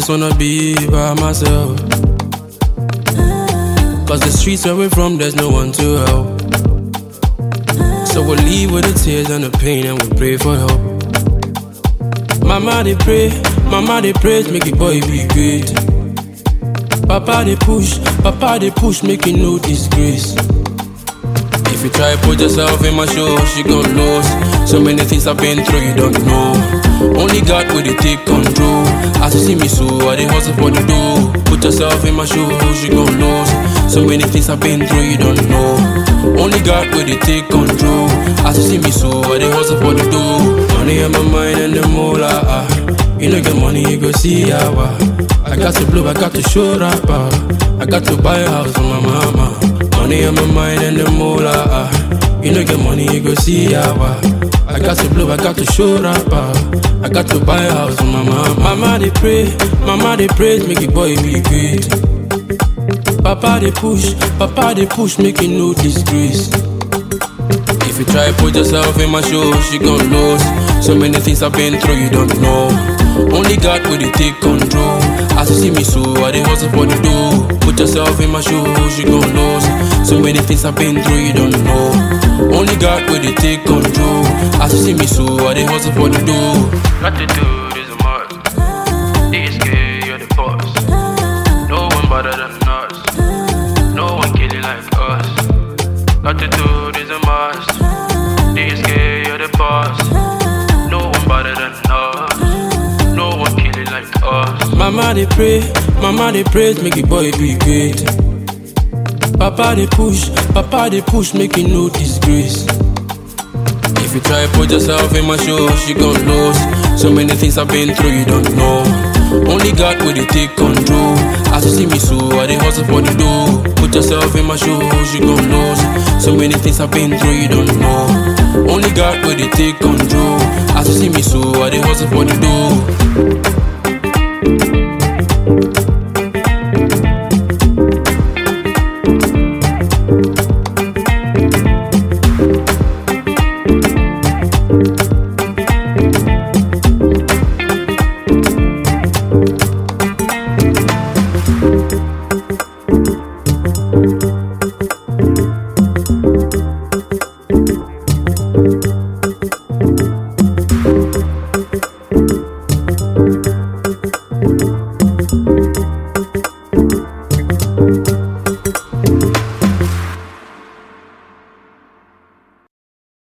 just wanna be by myself. Cause the streets where we're from, there's no one to help. So we'll leave with the tears and the pain and we'll pray for help. Mama they praise, make it boy be great. Papa they push, make it no disgrace. If you try put yourself in my shoes, you gon' lose. So many things I've been through, you don't know. Only God will take control. As you see me so, I dey hustle for the dough. Put yourself in my shoes, you gon' lose. So many things I've been through, you don't know. Only God will take control. As you see me so, I dey hustle for the dough. Money on my mind and the moolah. You know get money, you go see how I got to blow, I got to show rapper. I got to buy a house for my mama. Money on my mind and the moolah. You know get money, you go see how I got to blow, I got to show rapper. I got to buy a house for my mama. Mama they praise, make it boy be great. Papa they push, make it no disgrace. If you try put yourself in my shoes, you gon' lose. So many things I've been through, you don't know. Only God will take control. As you see me so, I dey hustle for the dough. Put yourself in my shoes, you gon' lose. So many things I've been through, you don't know. Only God will take control. As you see me so, I dey hustle for the dough. Got to do this a must. DSK, you're the boss. No one better than us. No one killing like us. Got to do this a must. DSK, you're the boss. No one better than us. No one killing like us. Mama they praise, make it boy be great. Papa they push, make it no disgrace. If you try put yourself in my shoes, you gon' lose. So many things I've been through, you don't know. Only God will take control. As you see me so, I dey hustle for the dough. Put yourself in my shoes, you gon' lose. So many things I've been through, you don't know. Only God will take control. As you see me so, I dey hustle for the dough.